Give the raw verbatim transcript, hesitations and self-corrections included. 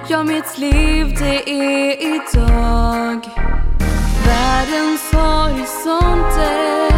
Ja, mitt liv det är idag världens horisonter.